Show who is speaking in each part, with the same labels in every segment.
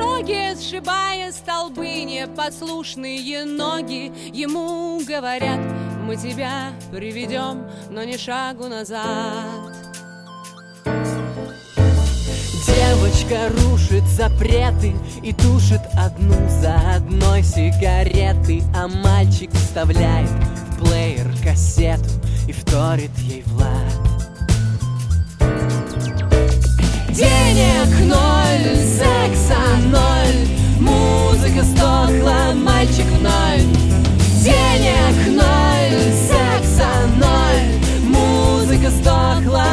Speaker 1: дороге, сшибая столбы, непослушные ноги ему говорят: мы тебя приведем, но ни шагу назад. Девочка рушит запреты и тушит одну за одной сигареты, а мальчик вставляет в плеер кассету и вторит ей Влад. Денег ноль, секса ноль, музыка сдохла, мальчик в ноль. Денег ноль, секса ноль, музыка сдохла.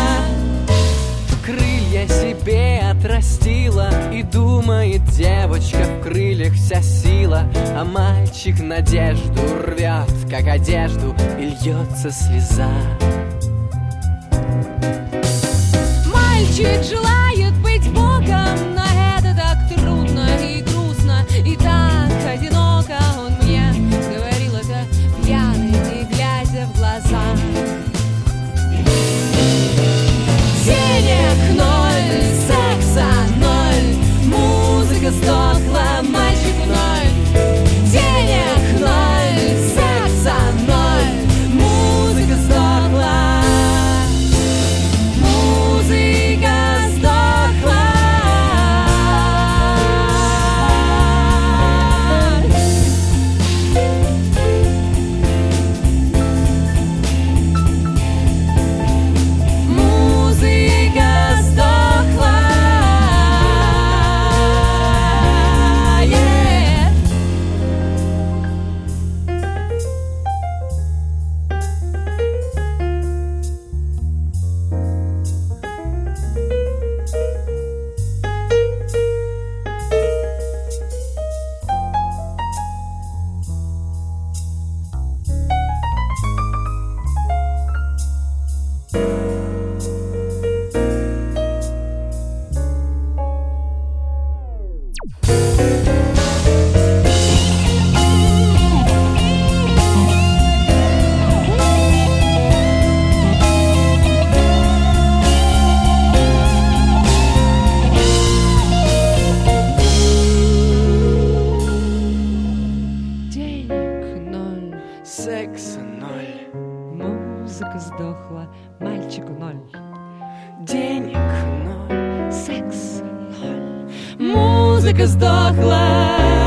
Speaker 1: Крылья себе отрастила и думает девочка, в крыльях вся сила, а мальчик надежду рвет, как одежду, и льется слеза. Мальчик желает быть Богом, но это так трудно и грустно, и так одиноко. Он мне говорил это пьяный, не глядя в глаза. Денег ноль, секса ноль, музыка сдохла, мальчик в ноль. Денег ноль, секса ноль, музыка сдохла. Музыка сдохла. Музыка сдохла.